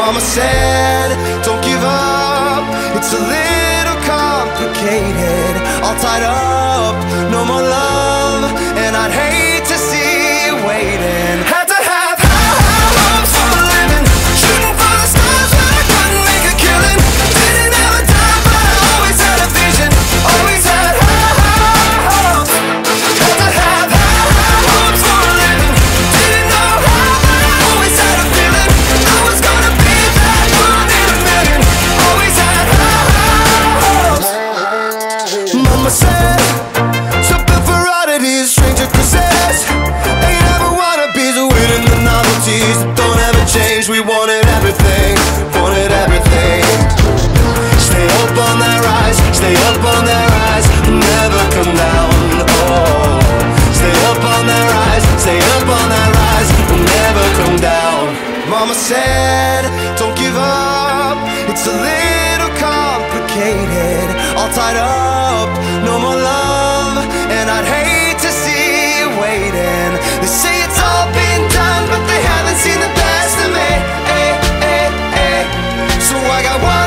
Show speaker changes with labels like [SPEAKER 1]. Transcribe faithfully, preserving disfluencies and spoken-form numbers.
[SPEAKER 1] Mama said, don't give up, it's a little complicated. All tied up, no more love, and I'd hate to see you waiting. Had to have high, high hopes for a living, shooting for the stars when I couldn't make a killing. Didn't have a dime, but I always had a vision, always had high, high hopes. Had to have high, high hopes for a living, didn't know how, but I always had a feeling I was gonna be that one in a million. Always had high, high hopes. Mama said, something for oddities, stranger kisses. Ain't ever wannabes, waiting the novelties that don't ever change. We wanted everything, wanted everything. Stay up on that rise, stay up on that rise, never come down. Oh, stay up on that rise, stay up on that rise, never come down. Mama said, don't give up, it's a little complicated. All tied up, no more love, and I'd hate to see you waiting. They say it's all been done, but they haven't seen the best of me. Eh, eh, eh. So I got one